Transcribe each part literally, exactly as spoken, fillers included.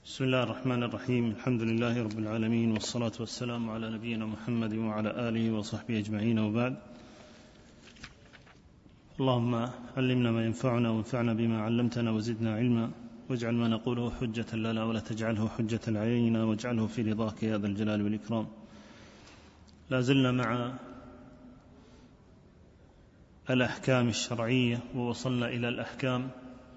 بسم الله الرحمن الرحيم. الحمد لله رب العالمين، والصلاة والسلام على نبينا محمد وعلى آله وصحبه أجمعين، وبعد. اللهم علمنا ما ينفعنا وانفعنا بما علمتنا وزدنا علما، واجعل ما نقوله حجة لنا ولا تجعله حجة علينا، واجعله في رضاك يا ذا الجلال والإكرام. لا زلنا مع الأحكام الشرعية، ووصلنا إلى الأحكام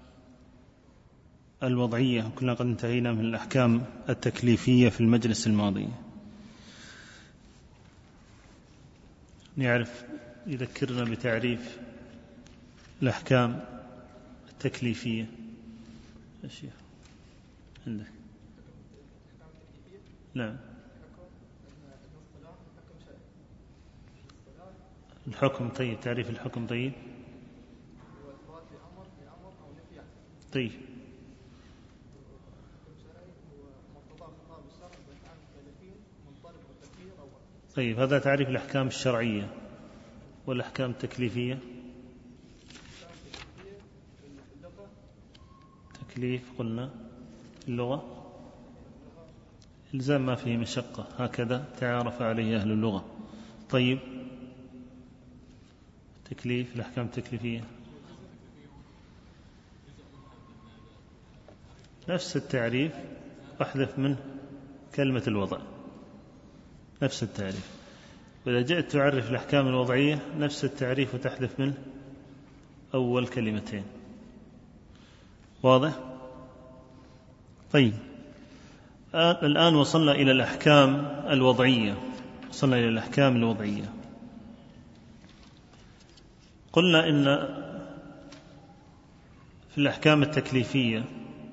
الوضعية، وكنا قد انتهينا من الأحكام التكليفية في المجلس الماضي. نعرف يذكرنا بتعريف الأحكام التكليفية. أشياء عندك؟ نعم. الحكم طيب، تعريف الحكم طيب. طيب طيب هذا تعريف الأحكام الشرعية. والأحكام التكليفية، تكليف قلنا اللغة إلزام ما فيه مشقة، هكذا تعارف عليه أهل اللغة. طيب تكليف، الأحكام التكليفية نفس التعريف، أحذف منه كلمة الوضع، نفس التعريف. وإذا جئت تعرف الأحكام الوضعية نفس التعريف وتحذف منه أول كلمتين. واضح؟ طيب الآن وصلنا إلى الأحكام الوضعية، وصلنا إلى الأحكام الوضعية. قلنا إن في الأحكام التكليفية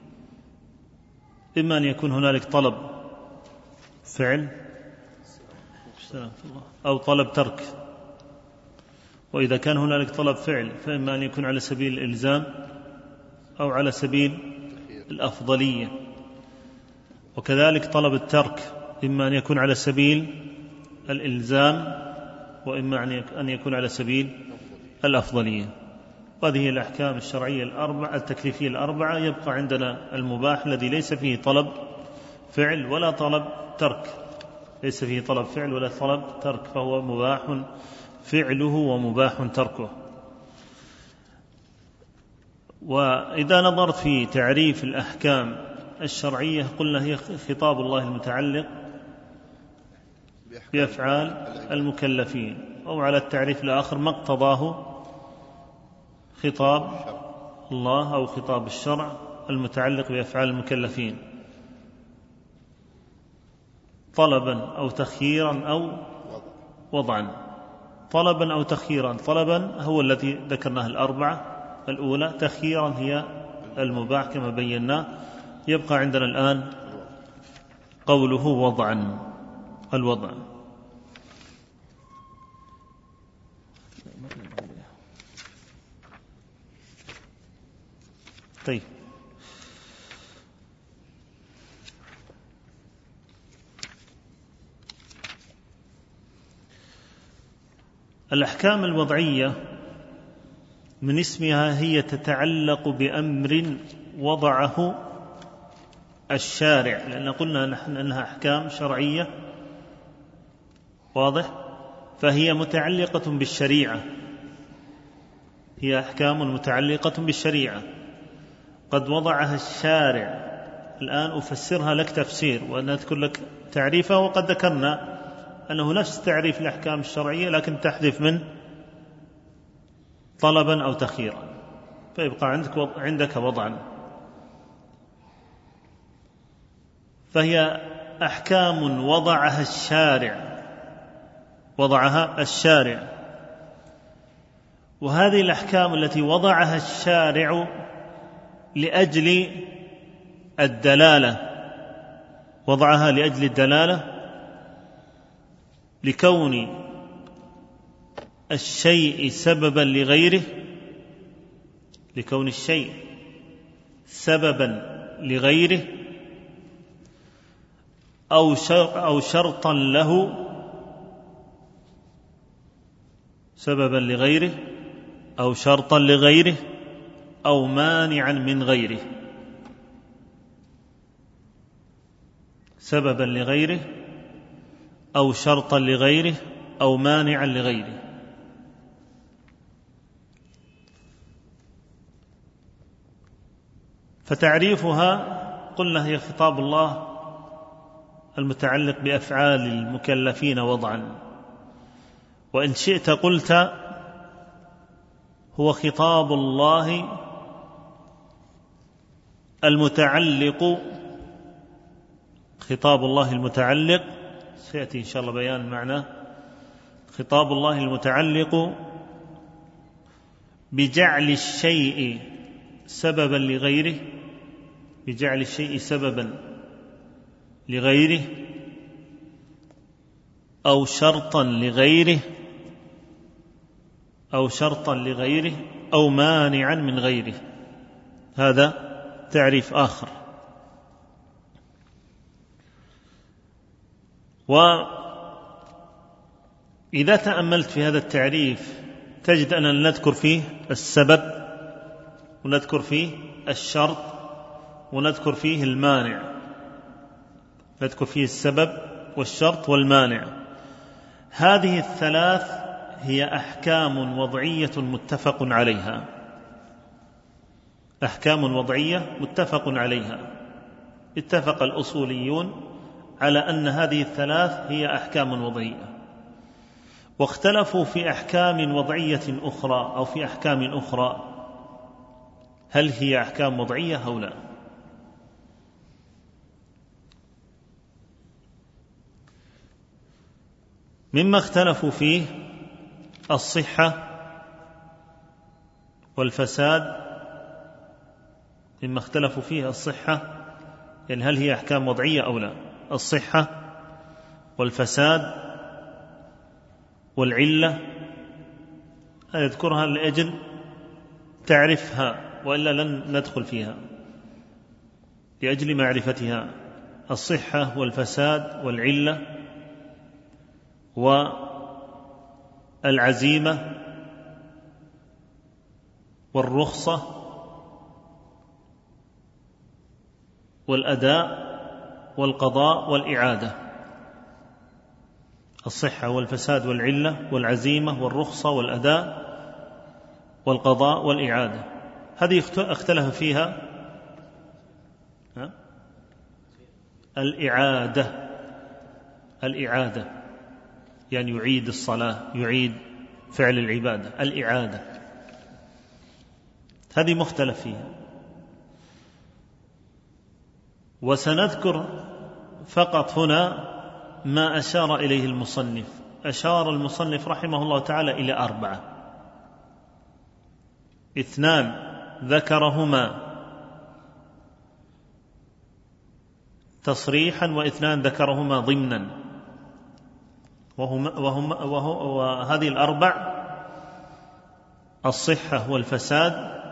إما أن يكون هنالك طلب فعل أو طلب ترك. وإذا كان هنالك طلب فعل فإما أن يكون على سبيل الإلزام أو على سبيل الأفضلية. وكذلك طلب الترك إما أن يكون على سبيل الإلزام وإما أن يكون على سبيل الأفضلية. وهذه الأحكام الشرعية الأربعة التكليفية الأربعة. يبقى عندنا المباح الذي ليس فيه طلب فعل ولا طلب ترك، ليس فيه طلب فعل ولا طلب ترك، فهو مباح فعله ومباح تركه. وإذا نظرت في تعريف الأحكام الشرعية قلنا هي خطاب الله المتعلق بأفعال المكلفين، أو على التعريف الآخر ما اقتضاه خطاب الله أو خطاب الشرع المتعلق بأفعال المكلفين، طلبا أو تخييرا أو وضعا. طلبا أو تخييرا، طلبا هو الذي ذكرناه الأربعة الأولى، تخييرا هي المباح كما بينا. يبقى عندنا الآن قوله وضعا، الوضع. طيب الأحكام الوضعية من اسمها هي تتعلق بأمر وضعه الشارع، لأن قلنا نحن أنها أحكام شرعية، واضح؟ فهي متعلقة بالشريعة، هي أحكام متعلقة بالشريعة قد وضعها الشارع. الآن أفسرها لك تفسير ونذكر لك تعريفها. وقد ذكرنا أنه نفس تعريف الأحكام الشرعية لكن تحذف من طلبا أو تخييرا، فيبقى عندك عندك وضعا. فهي أحكام وضعها الشارع، وضعها الشارع. وهذه الأحكام التي وضعها الشارع لأجل الدلالة، وضعها لأجل الدلالة، لكون الشيء سببا لغيره، لكون الشيء سببا لغيره أو أو شرطا له، سببا لغيره أو شرطا لغيره أو مانعا من غيره. سببا لغيره أو شرطا لغيره أو مانعا لغيره. فتعريفها قلنا هي خطاب الله المتعلق بأفعال المكلفين وضعا، وإن شئت قلت هو خطاب الله المتعلق خطاب الله المتعلق سيأتي إن شاء الله بيان معناه خطاب الله المتعلق بجعل الشيء سببا لغيره بجعل الشيء سببا لغيره أو شرطا لغيره أو شرطا لغيره أو مانعا من غيره. هذا تعريف آخر. وإذا تأملت في هذا التعريف تجد أننا نذكر فيه السبب ونذكر فيه الشرط ونذكر فيه المانع، نذكر فيه السبب والشرط والمانع. هذه الثلاث هي أحكام وضعية متفق عليها، أحكام وضعية متفق عليها. اتفق الأصوليون على أن هذه الثلاث هي أحكام وضعية، واختلفوا في أحكام وضعية أخرى أو في أحكام أخرى هل هي أحكام وضعية أو لا. مما اختلفوا فيه الصحة والفساد، مما اختلفوا فيه الصحة يعني هل هي أحكام وضعية أو لا، الصحة والفساد والعلة. أذكرها لأجل تعرفها وإلا لن ندخل فيها، لأجل معرفتها. الصحة والفساد والعلة والعزيمة والرخصة والأداء والقضاء والإعادة. الصحة والفساد والعلة والعزيمة والرخصة والأداء والقضاء والإعادة، هذه اختلف فيها الإعادة. الإعادة يعني يعيد الصلاة، يعيد فعل العبادة، الإعادة هذه مختلف فيها. وسنذكر فقط هنا ما أشار إليه المصنف. أشار المصنف رحمه الله تعالى إلى أربعة: اثنان ذكرهما تصريحا واثنان ذكرهما ضمنا، وهما وهما وهو وهذه الأربع الصحة والفساد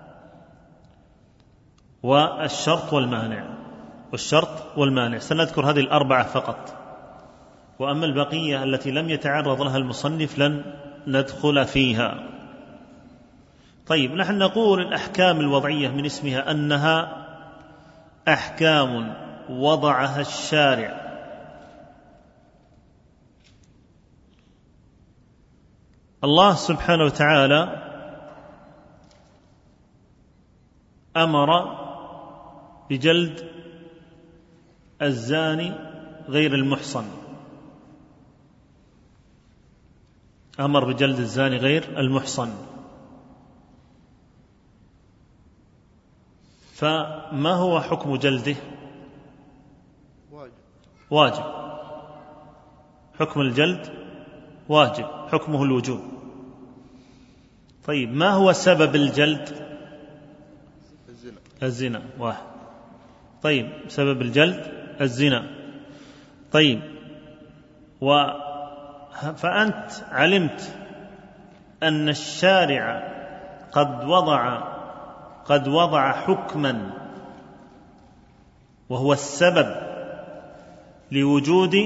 والشرط والمانع والشرط والمانع. سنذكر هذه الأربعة فقط، وأما البقية التي لم يتعرض لها المصنف لن ندخل فيها. طيب، نحن نقول الأحكام الوضعية من اسمها أنها أحكام وضعها الشارع الله سبحانه وتعالى. أمر بجلد الزاني غير المحصن، أمر بجلد الزاني غير المحصن. فما هو حكم جلده؟ واجب. حكم الجلد واجب، حكمه الوجوب. طيب، ما هو سبب الجلد؟ الزنا. الزنا واحد. طيب، سبب الجلد الزنا. طيب، و فأنت علمت أن الشارع قد وضع قد وضع حكما وهو السبب لوجود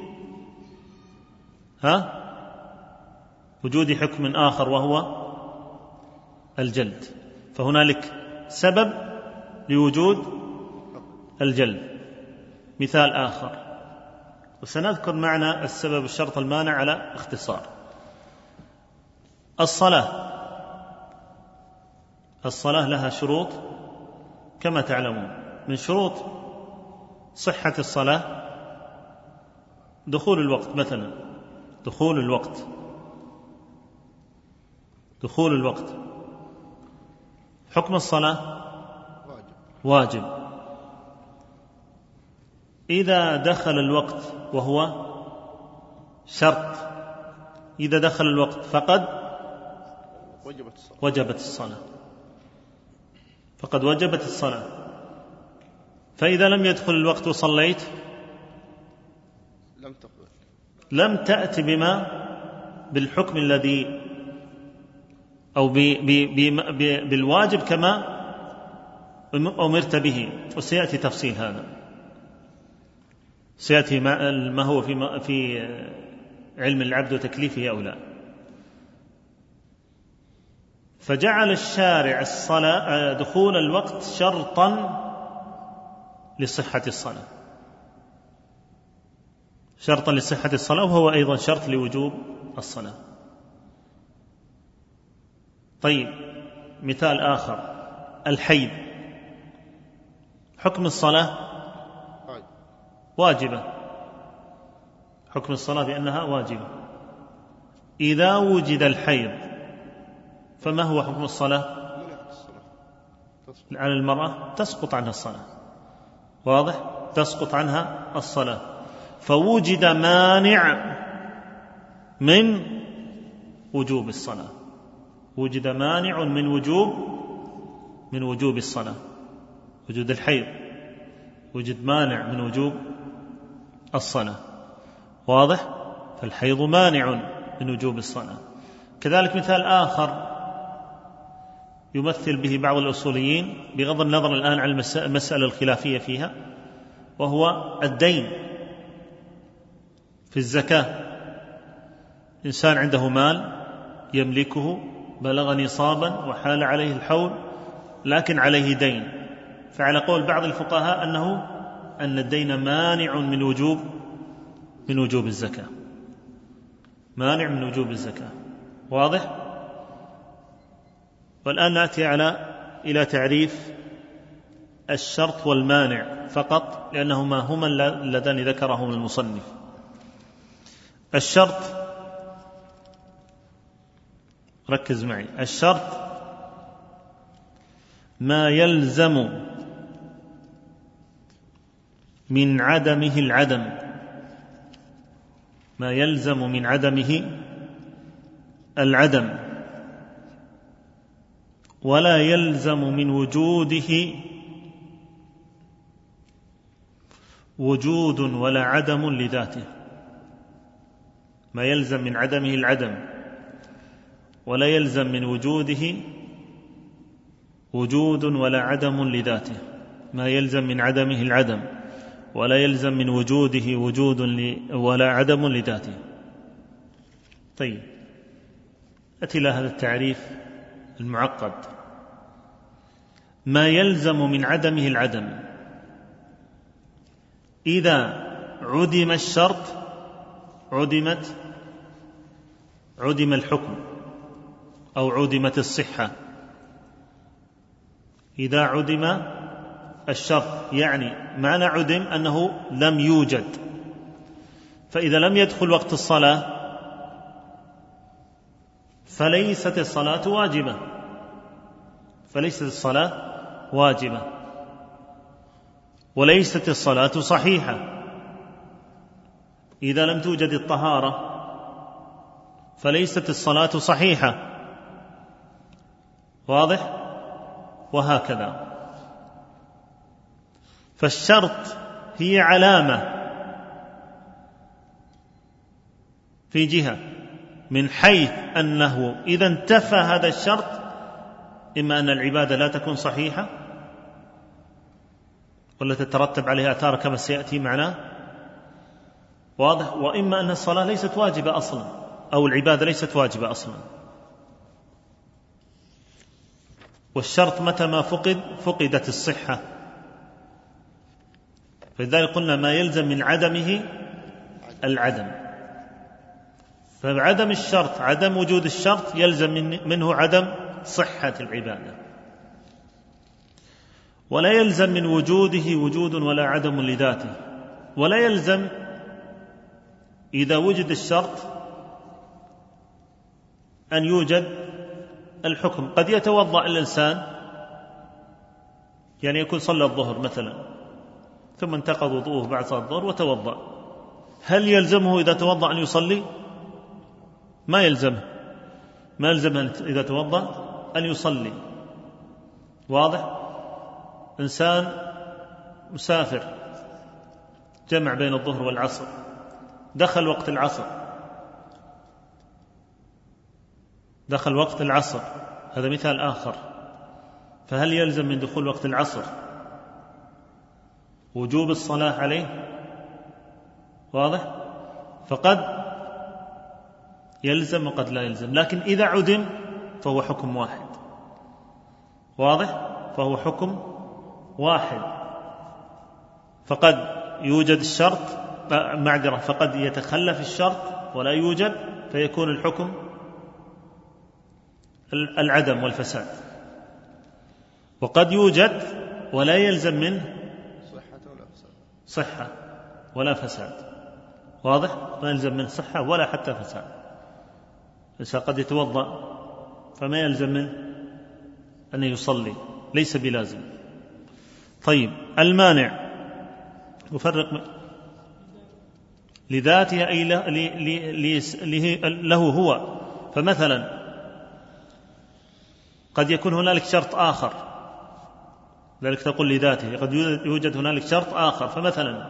ها وجود حكم آخر وهو الجلد. فهنالك سبب لوجود الجلد مثال آخر، وسنذكر معنى السبب الشرط المانع على اختصار. الصلاة الصلاة لها شروط كما تعلمون. من شروط صحة الصلاة دخول الوقت، مثلا دخول الوقت دخول الوقت حكم الصلاة واجب. إذا دخل الوقت وهو شرط، إذا دخل الوقت فقد وجبت الصلاة فقد وجبت الصلاة. فإذا لم يدخل الوقت وصليت لم تقبل، لم تأتي بما بالحكم الذي أو بي بي بي بالواجب كما أمرت به، وسيأتي تفصيل هذا، سيأتي ما هو في في علم العبد وتكليفه أو لا. فجعل الشارع الصلاة دخول الوقت شرطا لصحة الصلاة، شرطا لصحة الصلاة، وهو أيضا شرط لوجوب الصلاة. طيب، مثال آخر، الحيض. حكم الصلاة واجبة، حكم الصلاة بأنها واجبة. إذا وجد الحيض فما هو حكم الصلاة؟ على المرأة تسقط عنها الصلاة، واضح؟ تسقط عنها الصلاة. فوجد مانع من وجوب الصلاة، وجد مانع من وجوب من وجوب الصلاة. وجود الحيض وجد مانع من وجوب الصلاة، واضح؟ فالحيض مانع من وجوب الصلاة. كذلك مثال آخر يمثل به بعض الأصوليين بغض النظر الآن عن المسألة الخلافية فيها، وهو الدين في الزكاة. إنسان عنده مال يملكه بلغ نصابا وحال عليه الحول، لكن عليه دين، فعلى قول بعض الفقهاء أنه أن الدين مانع من وجوب من وجوب الزكاة، مانع من وجوب الزكاة، واضح؟ والآن نأتي على إلى تعريف الشرط والمانع فقط، لأنهما هما اللذان ذكرهما المصنف. الشرط، ركز معي، الشرط ما يلزم من عدمه العدم، ما يلزم من عدمه العدم، ولا يلزم من وجوده وجود ولا عدم لذاته. ما يلزم من عدمه العدم ولا يلزم من وجوده وجود ولا عدم لذاته. ما يلزم من عدمه العدم ولا يلزم من وجوده وجود ولا عدم لذاته. طيب، أتي إلى هذا التعريف المعقد. ما يلزم من عدمه العدم، إذا عدم الشرط عدمت عدم الحكم أو عدمت الصحة. إذا عدم الشرط يعني معنى عدم أنه لم يوجد، فإذا لم يدخل وقت الصلاة فليست الصلاة واجبة، فليست الصلاة واجبة وليست الصلاة صحيحة. إذا لم توجد الطهارة فليست الصلاة صحيحة، واضح؟ وهكذا. فالشرط هي علامة في جهة، من حيث أنه إذا انتفى هذا الشرط إما أن العبادة لا تكون صحيحة ولا تترتب عليها آثار كما سيأتي معنا، واضح؟ وإما أن الصلاة ليست واجبة أصلا أو العبادة ليست واجبة أصلا. والشرط متى ما فقد فقدت الصحة. فلذلك قلنا ما يلزم من عدمه العدم، فعدم الشرط، عدم وجود الشرط يلزم منه عدم صحة العبادة، ولا يلزم من وجوده وجود ولا عدم لذاته، ولا يلزم إذا وجد الشرط أن يوجد الحكم. قد يتوضأ الإنسان، يعني يكون صلى الظهر مثلا ثم انتقض وضوءه بعد صلاة الظهر وتوضأ، هل يلزمه إذا توضأ أن يصلي؟ ما يلزمه، ما يلزمه إذا توضأ أن يصلي. واضح؟ إنسان مسافر جمع بين الظهر والعصر، دخل وقت العصر، دخل وقت العصر، هذا مثال آخر، فهل يلزم من دخول وقت العصر وجوب الصلاة عليه؟ واضح؟ فقد يلزم وقد لا يلزم، لكن إذا عدم فهو حكم واحد. واضح؟ فهو حكم واحد، فقد يوجد الشرط، معذرة، فقد يتخلف الشرط ولا يوجد، فيكون الحكم العدم والفساد، وقد يوجد ولا يلزم منه صحة ولا فساد. واضح؟ ما يلزم منه صحة ولا حتى فساد. إذا قد يتوضأ فما يلزم منه أن يصلي، ليس بلازم. طيب، المانع يفرق لذاته أي له هو، فمثلا قد يكون هنالك شرط آخر، ذلك تقول لذاته، قد يوجد هنالك شرط آخر. فمثلا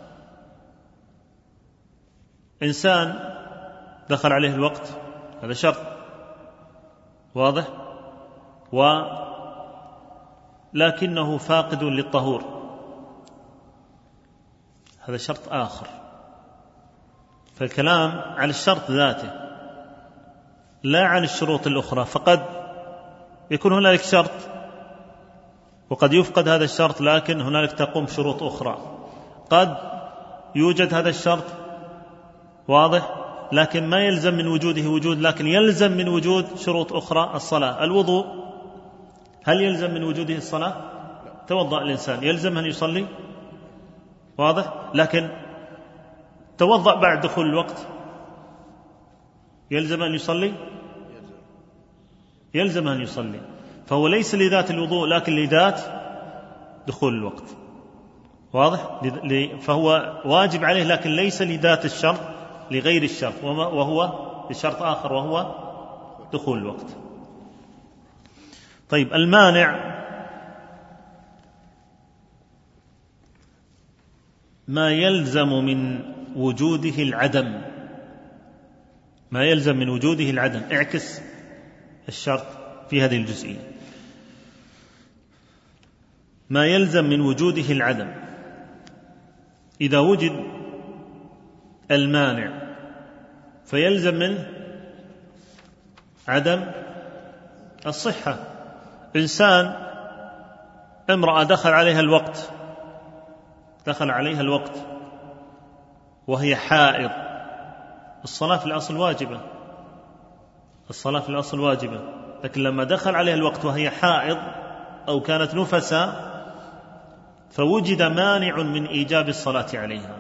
إنسان دخل عليه الوقت، هذا شرط واضح، ولكنه فاقد للطهور، هذا شرط آخر. فالكلام عن الشرط ذاته لا عن الشروط الأخرى، فقد يكون هنالك شرط وقد يفقد هذا الشرط، لكن هنالك تقوم شروط أخرى. قد يوجد هذا الشرط واضح، لكن ما يلزم من وجوده وجود، لكن يلزم من وجود شروط أخرى. الصلاة، الوضوء، هل يلزم من وجوده الصلاة؟ توضأ الإنسان يلزم أن يصلي، واضح، لكن توضأ بعد دخول الوقت يلزم أن يصلي، يلزم أن يصلي، فهو ليس لذات الوضوء لكن لذات دخول الوقت. واضح؟ فهو واجب عليه لكن ليس لذات الشرط، لغير الشرط، وهو لشرط آخر وهو دخول الوقت. طيب، المانع ما يلزم من وجوده العدم، ما يلزم من وجوده العدم. اعكس الشرط في هذه الجزئية، ما يلزم من وجوده العدم. إذا وجد المانع فيلزم منه عدم الصحة. إنسان، امرأة دخل عليها الوقت، دخل عليها الوقت وهي حائض، الصلاة في الأصل واجبة، الصلاة في الأصل واجبة، لكن لما دخل عليها الوقت وهي حائض أو كانت نفسا فوجد مانع من إيجاب الصلاة عليها.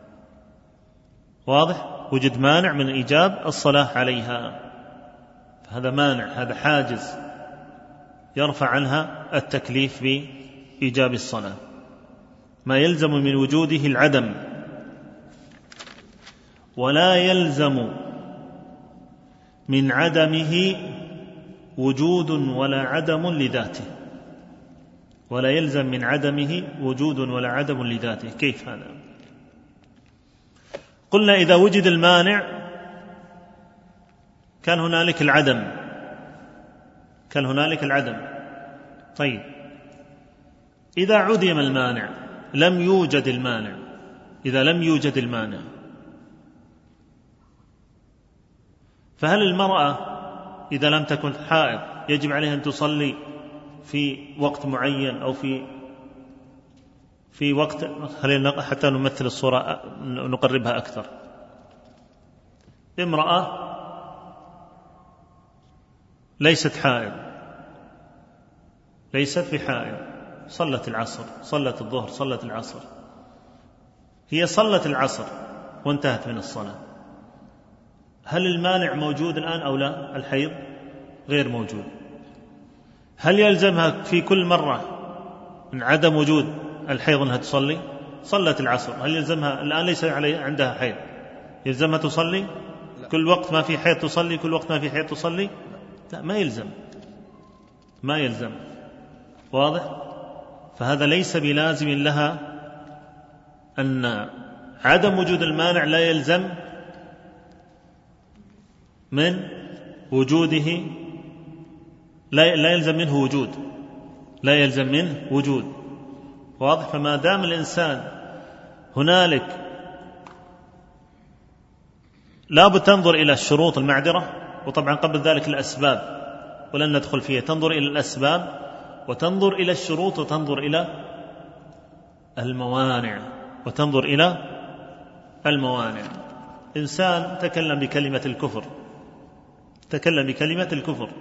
واضح؟ وجد مانع من إيجاب الصلاة عليها، فهذا مانع، هذا حاجز يرفع عنها التكليف بإيجاب الصلاة. ما يلزم من وجوده العدم، ولا يلزم من عدمه وجود ولا عدم لذاته، ولا يلزم من عدمه وجود ولا عدم لذاته. كيف هذا؟ قلنا إذا وجد المانع كان هنالك العدم، كان هنالك العدم. طيب، إذا عدم المانع، لم يوجد المانع، إذا لم يوجد المانع، فهل المرأة إذا لم تكن حائض يجب عليها أن تصلي في وقت معين أو في في وقت، خلينا حتى نمثل الصورة نقربها أكثر. امرأة ليست حائض، ليست بحائض، صلت العصر، صلت الظهر، صلت العصر، هي صلت العصر وانتهت من الصلاة، هل المانع موجود الآن أو لا؟ الحيض غير موجود. هل يلزمها في كل مرة من عدم وجود الحيض أنها تصلي؟ صلت العصر، هل يلزمها الآن ليس عليها عندها حيض يلزمها تصلي؟ لا. كل وقت ما في حيض تصلي؟ كل وقت ما في حيض تصلي؟ لا، ما يلزم، ما يلزم. واضح؟ فهذا ليس بلازم لها أن عدم وجود المانع لا يلزم من وجوده، لا لا يلزم منه وجود، لا يلزم منه وجود. واضح؟ فما دام الإنسان هنالك لابد تنظر إلى الشروط المعذرة، وطبعا قبل ذلك الأسباب ولن ندخل فيها، تنظر إلى الأسباب وتنظر إلى الشروط وتنظر إلى الموانع وتنظر إلى الموانع. إنسان تكلم بكلمة الكفر، تكلم بكلمة الكفر،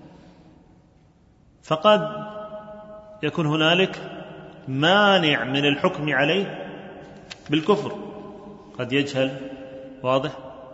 فقد يكون هنالك مانع من الحكم عليه بالكفر، قد يجهل، واضح،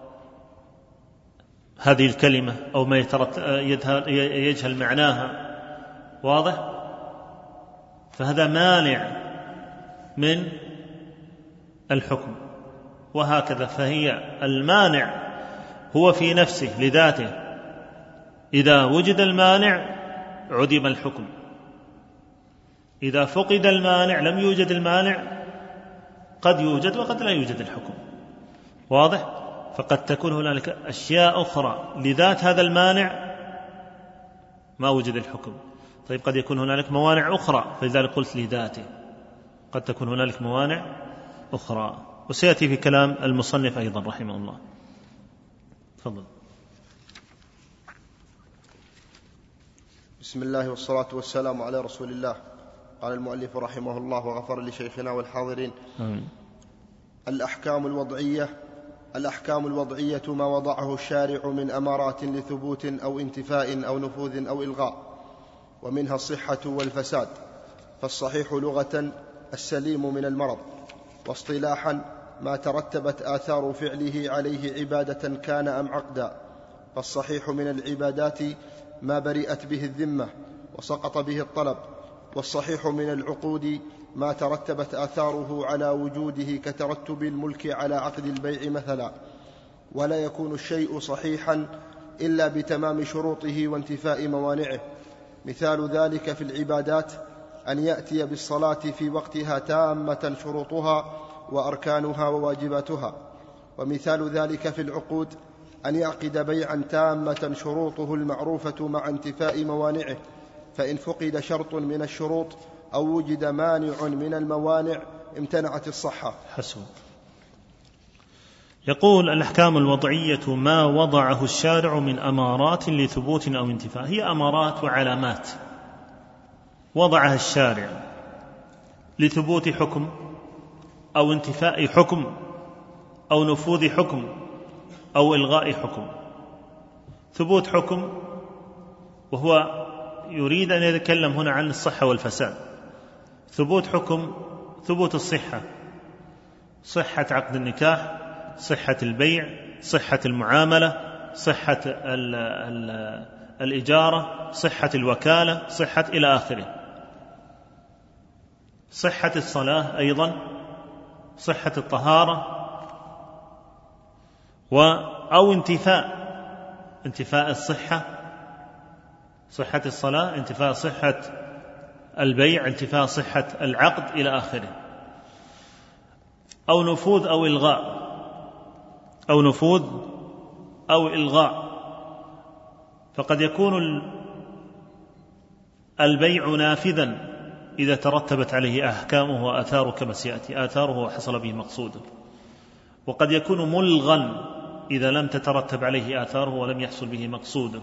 هذه الكلمة أو ما يجهل معناها، واضح، فهذا مانع من الحكم. وهكذا فهي المانع هو في نفسه لذاته، إذا وجد المانع عدم الحكم، إذا فقد المانع لم يوجد المانع، قد يوجد وقد لا يوجد الحكم. واضح؟ فقد تكون هنالك أشياء أخرى لذات هذا المانع ما وجد الحكم. طيب قد يكون هنالك موانع أخرى، فلذلك قلت لذاته، قد تكون هنالك موانع أخرى، وسيأتي في كلام المصنف أيضا رحمه الله. تفضل. بسم الله والصلاة والسلام على رسول الله. قال المؤلف رحمه الله وغفر لشيخنا والحاضرين. آمين. الأحكام الوضعية. الأحكام الوضعية ما وضعه الشارع من أمارات لثبوت أو انتفاء أو نفوذ أو إلغاء، ومنها الصحة والفساد. فالصحيح لغة السليم من المرض، واصطلاحا ما ترتبت آثار فعله عليه عبادة كان أم عقدا. فالصحيح من العبادات ما برئت به الذمة وسقط به الطلب، والصحيح من العقود ما ترتبت آثاره على وجوده كترتب الملك على عقد البيع مثلا. ولا يكون الشيء صحيحا إلا بتمام شروطه وانتفاء موانعه. مثال ذلك في العبادات أن يأتي بالصلاة في وقتها تامة شروطها وأركانها وواجباتها. ومثال ذلك في العقود أن يعقد بيعا تامة شروطه المعروفة مع انتفاء موانعه، فإن فقد شرط من الشروط أو وجد مانع من الموانع امتنعت الصحة. حسن. يقول الأحكام الوضعية ما وضعه الشارع من أمارات لثبوت أو انتفاء، هي أمارات وعلامات وضعها الشارع لثبوت حكم أو انتفاء حكم أو نفوذ حكم أو إلغاء حكم. ثبوت حكم، وهو يريد أن يتكلم هنا عن الصحة والفساد. ثبوت حكم، ثبوت الصحة، صحة عقد النكاح، صحة البيع، صحة المعاملة، صحة ال ال الإجارة، صحة الوكالة، صحة إلى آخره. صحة الصلاة أيضا، صحة الطهارة، و أو انتفاء انتفاء الصحة، صحة الصلاة، انتفاء صحة البيع، انتفاء صحة العقد إلى آخره. أو نفوذ أو إلغاء، أو نفوذ أو إلغاء. فقد يكون البيع نافذا إذا ترتبت عليه أحكامه وآثاره كما سيأتي، آثاره وحصل به مقصوده. وقد يكون ملغا إذا لم تترتب عليه آثاره ولم يحصل به مقصوده.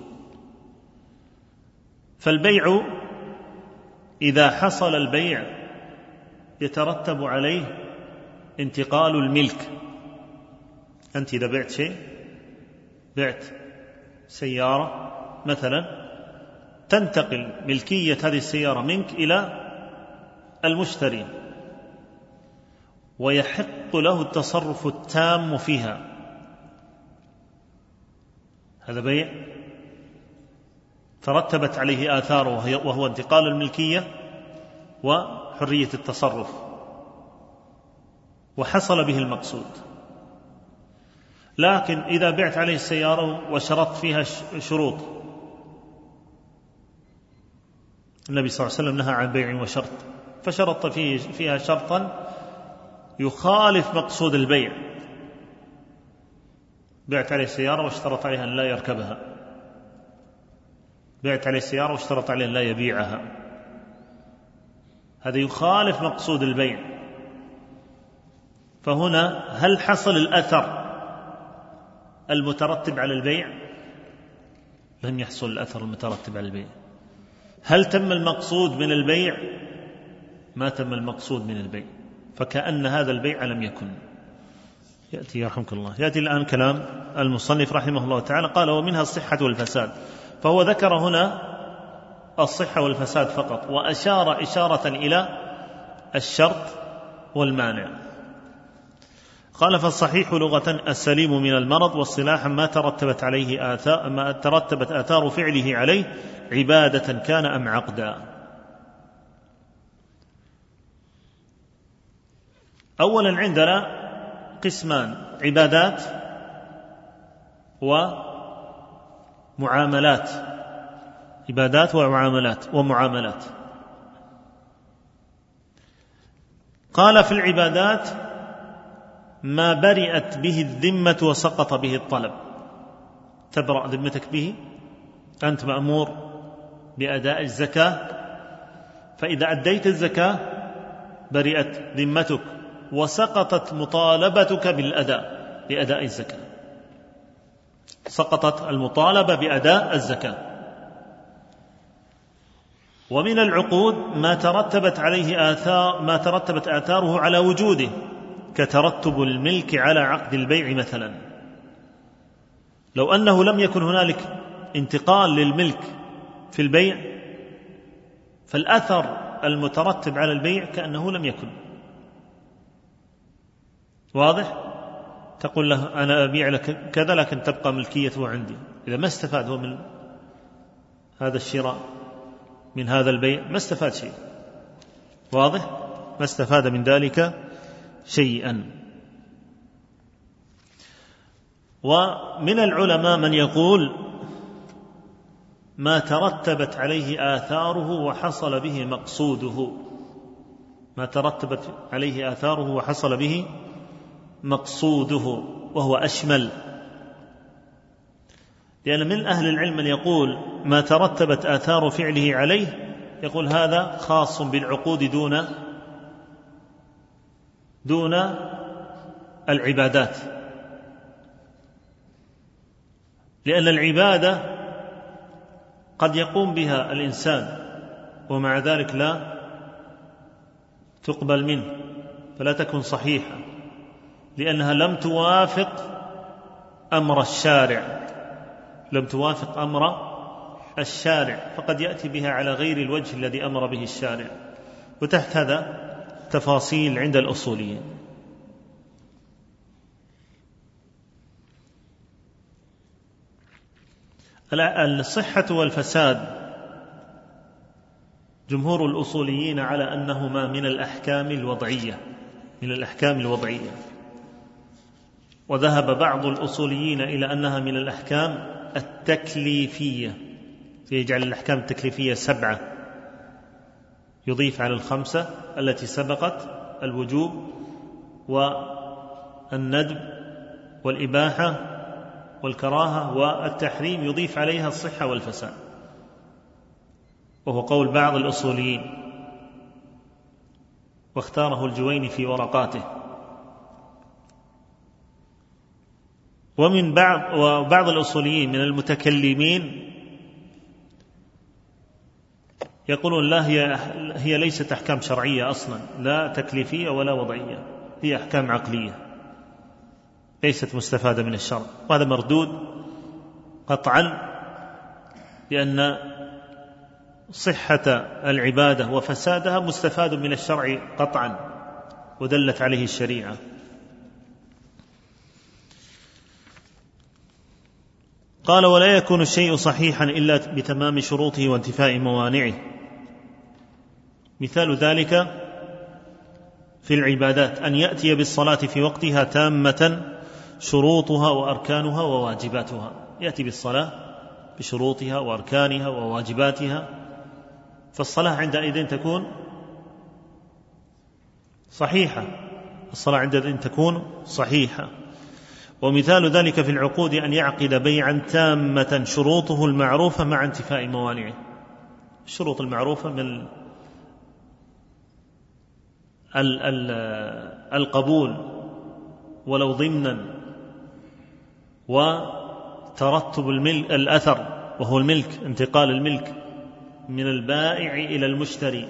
فالبيع إذا حصل البيع يترتب عليه انتقال الملك. أنت إذا بعت شيء، بعت سيارة مثلا، تنتقل ملكية هذه السيارة منك إلى المشتري، ويحق له التصرف التام فيها. هذا بيع ترتبت عليه آثاره، وهو انتقال الملكية وحرية التصرف، وحصل به المقصود. لكن إذا بعت عليه السيارة وشرطت فيها شروط، النبي صلى الله عليه وسلم نهى عن بيع وشرط، فشرط فيها شرطا يخالف مقصود البيع، بعت عليه السيارة واشترط عليها أن لا يركبها، بعت عليه السيارة واشترط عليه أن لا يبيعها، هذا يخالف مقصود البيع. فهنا هل حصل الأثر المترتب على البيع؟ لم يحصل الأثر المترتب على البيع. هل تم المقصود من البيع؟ ما تم المقصود من البيع، فكأن هذا البيع لم يكن. يأتي يرحمك الله، يأتي الآن كلام المصنف رحمه الله تعالى، قال ومنها الصحة والفساد، فهو ذكر هنا الصحة والفساد فقط، وأشار إشارة إلى الشرط والمانع. قال فالصحيح لغة السليم من المرض، واصطلاحا ما ترتبت عليه آثار ما ترتبت آثار فعله عليه عبادة كان أم عقدا. أولا عندنا قسمان: عبادات ومعاملات. عبادات ومعاملات ومعاملات قال في العبادات ما برئت به الذمة وسقط به الطلب. تبرأ ذمتك به، أنت مأمور بأداء الزكاة، فإذا أديت الزكاة برئت ذمتك وسقطت مطالبتك بالأداء بأداء الزكاة، سقطت المطالبة بأداء الزكاة. ومن العقود ما ترتبت عليه آثار ما ترتبت آثاره على وجوده، كترتب الملك على عقد البيع مثلا. لو أنه لم يكن هنالك انتقال للملك في البيع، فالأثر المترتب على البيع كأنه لم يكن. واضح؟ تقول له أنا أبيع لك كذا لكن تبقى ملكيته عندي، إذا ما استفاد هو من هذا الشراء، من هذا البيع، ما استفاد شيء. واضح؟ ما استفاد من ذلك شيئا. ومن العلماء من يقول ما ترتبت عليه آثاره وحصل به مقصوده، ما ترتبت عليه آثاره وحصل به مقصوده، وهو أشمل، لأن من أهل العلم من يقول ما ترتبت آثار فعله عليه، يقول هذا خاص بالعقود دون دون العبادات، لأن العبادة قد يقوم بها الإنسان ومع ذلك لا تقبل منه، فلا تكن صحيحة، لأنها لم توافق أمر الشارع، لم توافق أمر الشارع، فقد يأتي بها على غير الوجه الذي أمر به الشارع. وتحت هذا تفاصيل عند الأصوليين. الصحة والفساد جمهور الأصوليين على أنهما من الأحكام الوضعية، من الأحكام الوضعية، وذهب بعض الأصوليين إلى أنها من الأحكام التكليفية، فيجعل الأحكام التكليفية سبعة، يضيف على الخمسة التي سبقت: الوجوب والندب والإباحة والكراهة والتحريم، يضيف عليها الصحة والفساد، وهو قول بعض الأصوليين، واختاره الجويني في ورقاته. ومن بعض وبعض الأصوليين من المتكلمين يقولون لا، هي, هي ليست أحكام شرعية أصلا، لا تكليفية ولا وضعية، هي أحكام عقلية ليست مستفادة من الشرع، وهذا مردود قطعا، لأن صحة العبادة وفسادها مستفاد من الشرع قطعا ودلت عليه الشريعة. قال: ولا يكون الشيء صحيحا إلا بتمام شروطه وانتفاء موانعه. مثال ذلك في العبادات أن يأتي بالصلاة في وقتها تامة شروطها وأركانها وواجباتها، يأتي بالصلاة بشروطها وأركانها وواجباتها، فالصلاة عندئذ تكون صحيحة، الصلاة عندئذ تكون صحيحة. ومثال ذلك في العقود أن يعقد بيعا تامة شروطه المعروفة مع انتفاء موانعه. الشروط المعروفة من القبول ولو ضمنا، وترتب الأثر وهو الملك، انتقال الملك من البائع إلى المشتري،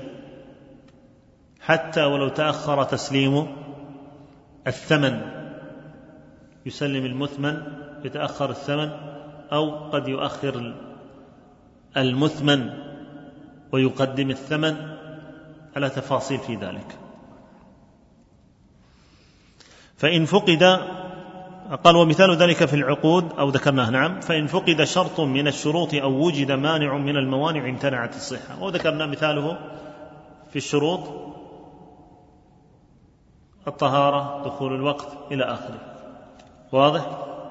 حتى ولو تأخر تسليم الثمن، يسلم المثمن يتأخر الثمن، أو قد يؤخر المثمن ويقدم الثمن، على تفاصيل في ذلك. فإن فقد، قال: ومثال ذلك في العقود أو ذكرناه، نعم، فإن فقد شرط من الشروط أو وجد مانع من الموانع امتنعت الصحة. وذكرنا مثاله في الشروط: الطهارة، دخول الوقت، إلى آخره. واضح؟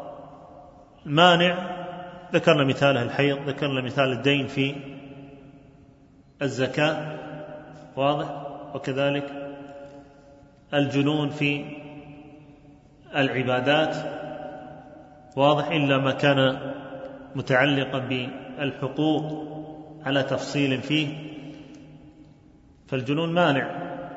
مانع ذكرنا مثاله الحيض، ذكرنا مثال الدين في الزكاة، واضح؟ وكذلك الجنون في العبادات، واضح، إلا ما كان متعلقا بالحقوق على تفصيل فيه، فالجنون مانع،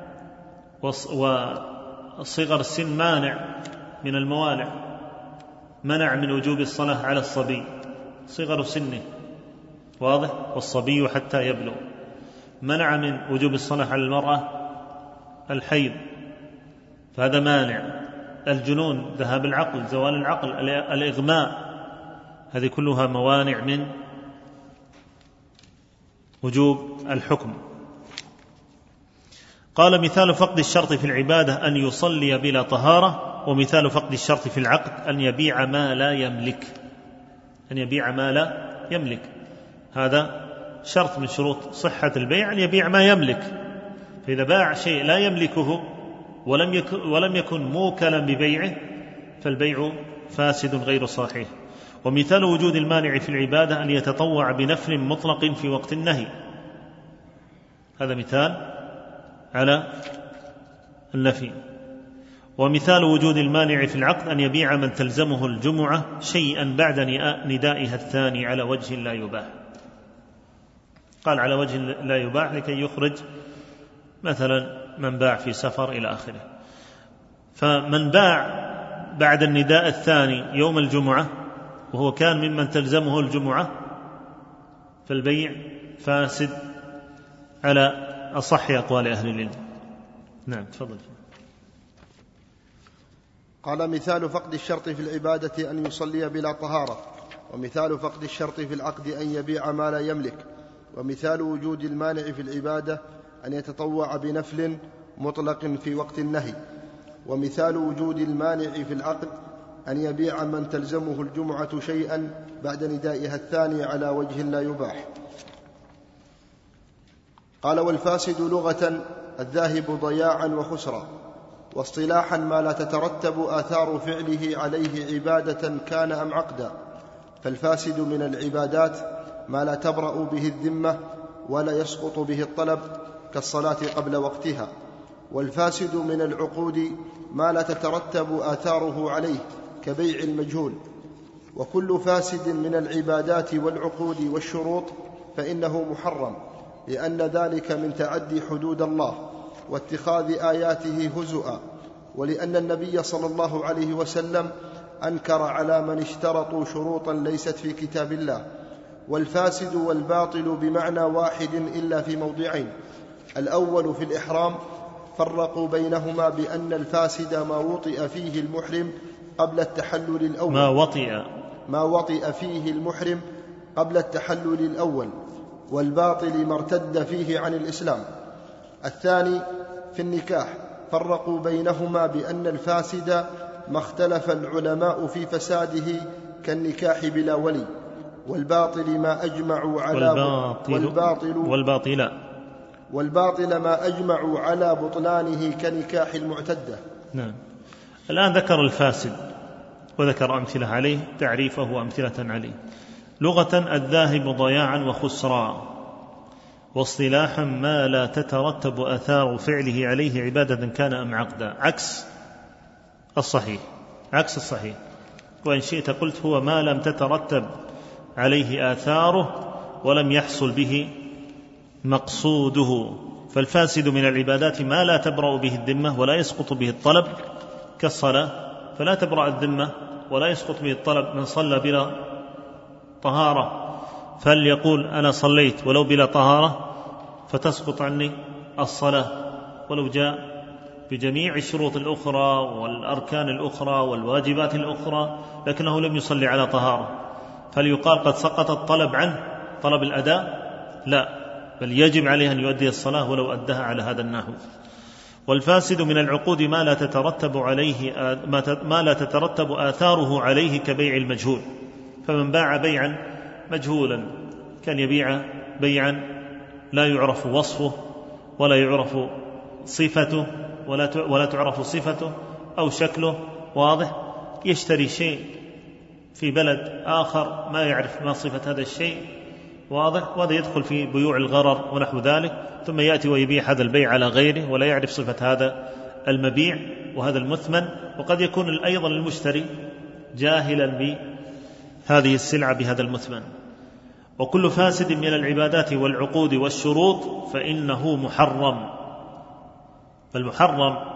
وصغر السن مانع من الموانع، منع من وجوب الصلاة على الصبي صغر سنه، واضح، والصبي حتى يبلغ. منع من وجوب الصلاة على المرأة الحيض، فهذا مانع. الجنون، ذهاب العقل، زوال العقل، الإغماء، هذه كلها موانع من وجوب الحكم. قال: مثال فقد الشرط في العبادة أن يصلي بلا طهارة، ومثال فقد الشرط في العقد أن يبيع ما لا يملك، أن يبيع ما لا يملك، هذا شرط من شروط صحة البيع، أن يبيع ما يملك. فإذا باع شيء لا يملكه ولم يكن, ولم يكن موكلا ببيعه فالبيع فاسد غير صحيح. ومثال وجود المانع في العبادة أن يتطوع بنفل مطلق في وقت النهي، هذا مثال على النفي. ومثال وجود المانع في العقد أن يبيع من تلزمه الجمعة شيئا بعد ندائها الثاني على وجه لا يباح. قال على وجه لا يباح لكي يخرج مثلا من باع في سفر إلى آخره. فمن باع بعد النداء الثاني يوم الجمعة وهو كان ممن تلزمه الجمعة فالبيع فاسد على أصح أقوال أهل العلم. نعم، تفضل. قال: مثال فقد الشرط في العبادة أن يصلي بلا طهارة، ومثال فقد الشرط في العقد أن يبيع ما لا يملك، ومثال وجود المانع في العبادة أن يتطوع بنفل مطلق في وقت النهي، ومثال وجود المانع في العقد أن يبيع من تلزمه الجمعة شيئا بعد ندائها الثاني على وجه لا يباح. قال: والفاسد لغة الذاهب ضياعا وخسرا، واصطلاحا ما لا تترتب آثار فعله عليه عبادة كان أم عقدا. فالفاسد من العبادات ما لا تبرأ به الذمة ولا يسقط به الطلب كالصلاة قبل وقتها. والفاسد من العقود ما لا تترتب آثاره عليه كبيع المجهول. وكل فاسد من العبادات والعقود والشروط فإنه محرم، لأن ذلك من تعدي حدود الله واتخاذ آياته هزؤا، ولأن النبي صلى الله عليه وسلم أنكر على من اشترطوا شروطا ليست في كتاب الله، والفاسد والباطل بمعنى واحد إلا في موضعين. الأول في الإحرام فرقوا بينهما بأن الفاسد ما وطئ فيه المحرم قبل التحلل الأول ما وطئ ما وطئ فيه المحرم قبل التحلل الأول، والباطل ما ارتد فيه عن الإسلام. الثاني في النكاح فرقوا بينهما بأن الفاسد ما اختلف العلماء في فساده كالنكاح بلا ولي، والباطل ما أجمعوا على والباطل والباطل, والباطل والباطل ما أجمعوا على بطلانه كنكاح المعتدة. نعم. الآن ذكر الفاسد وذكر أمثلة عليه، تعريفه وأمثلة عليه. لغة الذاهب ضياعا وخسرا، واصطلاحا ما لا تترتب آثار فعله عليه عبادة كان أم عقدا، عكس الصحيح عكس الصحيح وإن شئت قلت هو ما لم تترتب عليه آثاره ولم يحصل به مقصوده. فالفاسد من العبادات ما لا تبرأ به الذمة ولا يسقط به الطلب كالصلاة، فلا تبرأ الذمة ولا يسقط به الطلب. من صلى بلا طهارة فليقول أنا صليت ولو بلا طهارة فتسقط عني الصلاة، ولو جاء بجميع الشروط الأخرى والأركان الأخرى والواجبات الأخرى لكنه لم يصلي على طهارة، فليقال قد سقط الطلب عنه طلب الأداء؟ لا، بل يجب عليه أن يؤدي الصلاة ولو أدها على هذا النحو. والفاسد من العقود ما لا تترتب عليه ما لا تترتب آثاره عليه كبيع المجهول، فمن باع بيعا مجهولا كان يبيع بيعا لا يعرف وصفه ولا يعرف صفته ولا تعرف صفته أو شكله، واضح؟ يشتري شيء في بلد آخر ما يعرف ما صفة هذا الشيء، واضح؟ وهذا يدخل في بيوع الغرر ونحو ذلك، ثم يأتي ويبيع هذا البيع على غيره ولا يعرف صفة هذا المبيع وهذا المثمن. وقد يكون أيضا المشتري جاهلا بهذه السلعة بهذا المثمن. وكل فاسد من العبادات والعقود والشروط فإنه محرم. فالمحرم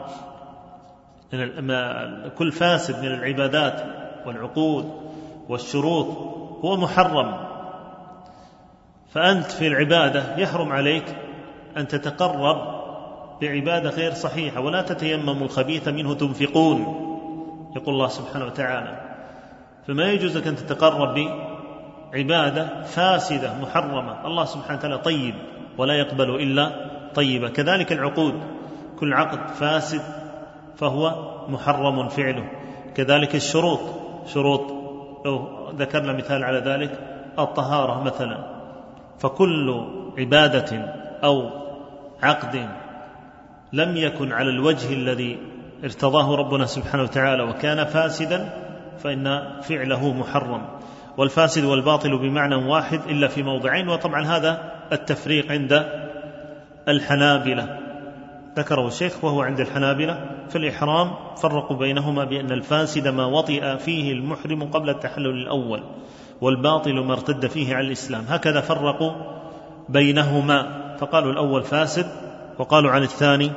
كل فاسد من العبادات والعقود والشروط هو محرم. فأنت في العبادة يحرم عليك أن تتقرب بعبادة غير صحيحة، ولا تتيمموا الخبيث منه تنفقون، يقول الله سبحانه وتعالى. فما يجوز لك أن تتقرب بعبادة فاسدة محرمة. الله سبحانه وتعالى طيب ولا يقبل إلا طيبة. كذلك العقود، كل عقد فاسد فهو محرم فعله. كذلك الشروط، شروط ذكرنا مثال على ذلك الطهارة مثلا، فكل عبادة أو عقد لم يكن على الوجه الذي ارتضاه ربنا سبحانه وتعالى وكان فاسدا فإن فعله محرم. والفاسد والباطل بمعنى واحد إلا في موضعين، وطبعا هذا التفريق عند الحنابلة ذكره الشيخ وهو عند الحنابلة. في الإحرام فرقوا بينهما بأن الفاسد ما وطئ فيه المحرم قبل التحلل الأول، والباطل ما ارتد فيه على الإسلام. هكذا فرقوا بينهما، فقالوا الأول فاسد وقالوا عن الثاني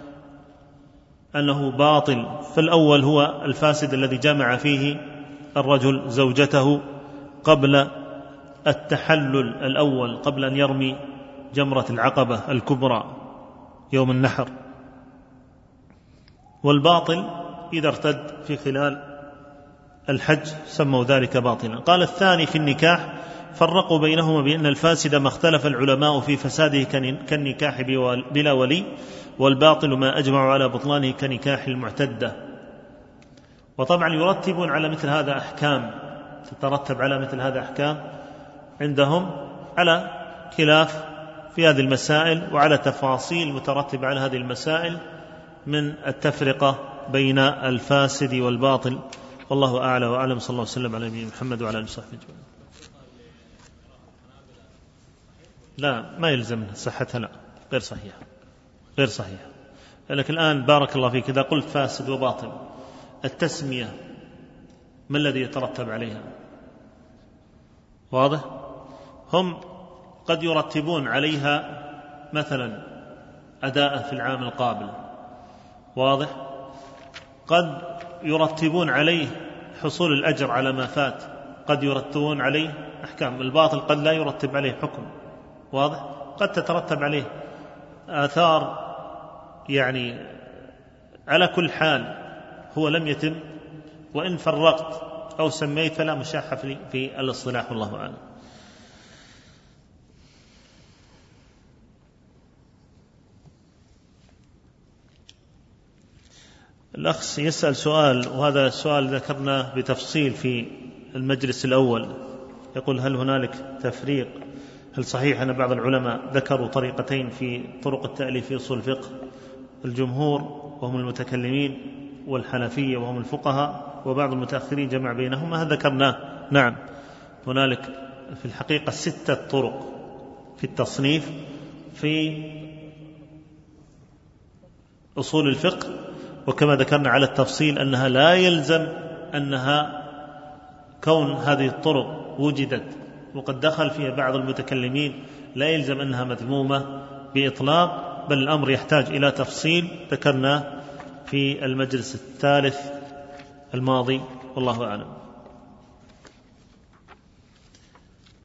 أنه باطل. فالأول هو الفاسد الذي جمع فيه الرجل زوجته قبل التحلل الأول، قبل أن يرمي جمرة العقبة الكبرى يوم النحر. والباطل إذا ارتد في خلال الحج سموا ذلك باطلا. قال الثاني في النكاح فرقوا بينهما بأن الفاسد ما اختلف العلماء في فساده كالنكاح بلا ولي، والباطل ما أجمعوا على بطلانه كنكاح المعتدة. وطبعا يرتبون على مثل هذا أحكام، تترتب على مثل هذا أحكام عندهم على خلاف في هذه المسائل وعلى تفاصيل مترتبة على هذه المسائل من التفرقة بين الفاسد والباطل. والله أعلى وأعلم. صلى الله وسلم على نبينا محمد وعلى آله وصحبه أجمعين. لا ما يلزم صحتها، لا غير صحيحة غير صحيحة. لكن الآن بارك الله فيك إذا قلت فاسد وباطل التسمية ما الذي يترتب عليها؟ واضح؟ هم قد يرتبون عليها مثلا أداء في العام القابل، واضح؟ قد يرتبون عليه حصول الأجر على ما فات قد يرتبون عليه أحكام، الباطل قد لا يرتب عليه حكم، واضح؟ قد تترتب عليه آثار، يعني على كل حال هو لم يتم، وإن فرقت أو سميت فلا مشاحة في الاصطلاح، والله أعلم. الأخ يسأل سؤال، وهذا السؤال ذكرنا بتفصيل في المجلس الأول، يقول: هل هنالك تفريق؟ هل صحيح أن بعض العلماء ذكروا طريقتين في طرق التأليف في أصول الفقه؟ الجمهور وهم المتكلمين، والحنفية وهم الفقهاء، وبعض المتأخرين جمع بينهما. هذا ذكرناه. نعم، هنالك في الحقيقة ستة طرق في التصنيف في أصول الفقه، وكما ذكرنا على التفصيل أنها لا يلزم أنها كون هذه الطرق وجدت وقد دخل فيها بعض المتكلمين لا يلزم أنها مذمومة بإطلاق، بل الأمر يحتاج إلى تفصيل ذكرنا في المجلس الثالث الماضي، والله أعلم.